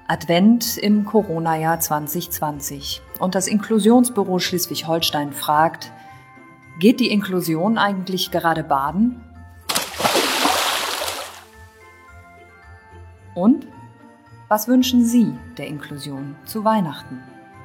Advent im Corona-Jahr 2020. Und das Inklusionsbüro Schleswig-Holstein fragt, geht die Inklusion eigentlich gerade baden? Und was wünschen Sie der Inklusion zu Weihnachten?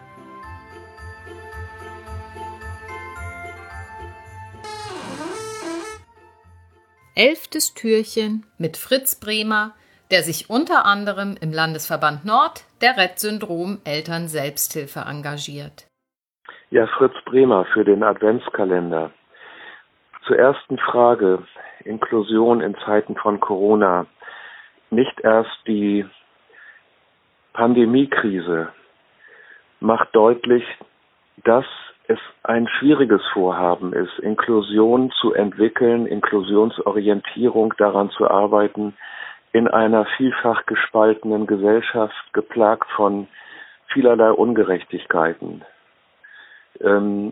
Elftes Türchen mit Fritz Bremer, der sich unter anderem im Landesverband Nord der Rett-Syndrom Eltern Selbsthilfe engagiert. Ja, Fritz Bremer für den Adventskalender. Zur ersten Frage, Inklusion in Zeiten von Corona. Nicht erst die Pandemiekrise macht deutlich, dass es ein schwieriges Vorhaben ist, Inklusion zu entwickeln, Inklusionsorientierung, daran zu arbeiten, in einer vielfach gespaltenen Gesellschaft, geplagt von vielerlei Ungerechtigkeiten. Wir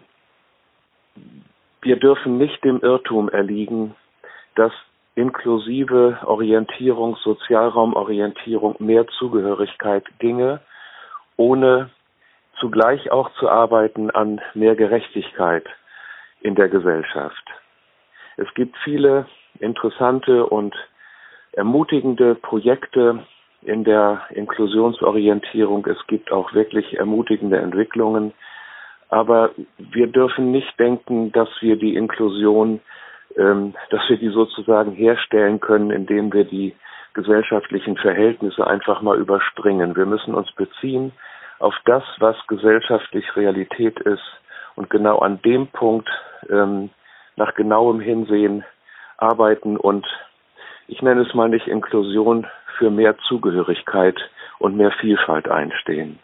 dürfen nicht dem Irrtum erliegen, dass inklusive Orientierung, Sozialraumorientierung, mehr Zugehörigkeit ginge, ohne zugleich auch zu arbeiten an mehr Gerechtigkeit in der Gesellschaft. Es gibt viele interessante und ermutigende Projekte in der Inklusionsorientierung. Es gibt auch wirklich ermutigende Entwicklungen. Aber wir dürfen nicht denken, dass wir die Inklusion, dass wir die sozusagen herstellen können, indem wir die gesellschaftlichen Verhältnisse einfach mal überspringen. Wir müssen uns beziehen auf das, was gesellschaftlich Realität ist und genau an dem Punkt nach genauem Hinsehen arbeiten und ich nenne es mal nicht Inklusion, für mehr Zugehörigkeit und mehr Vielfalt einstehen.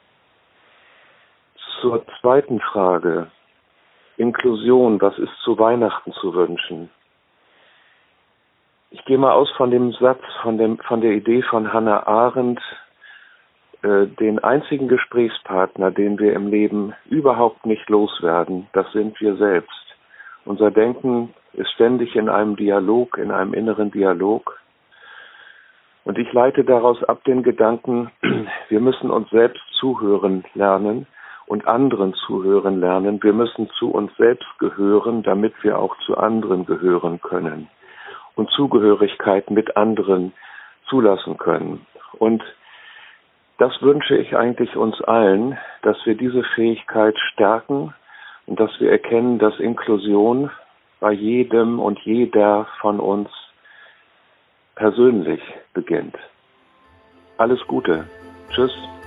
Zur zweiten Frage, Inklusion, was ist zu Weihnachten zu wünschen? Ich gehe mal aus von dem Satz, von der Idee von Hannah Arendt, den einzigen Gesprächspartner, den wir im Leben überhaupt nicht loswerden, das sind wir selbst. Unser Denken ist ständig in einem Dialog, in einem inneren Dialog. Und ich leite daraus ab den Gedanken, wir müssen uns selbst zuhören lernen und anderen zuhören lernen. Wir müssen zu uns selbst gehören, damit wir auch zu anderen gehören können und Zugehörigkeit mit anderen zulassen können. Und das wünsche ich eigentlich uns allen, dass wir diese Fähigkeit stärken und dass wir erkennen, dass Inklusion bei jedem und jeder von uns persönlich beginnt. Alles Gute. Tschüss.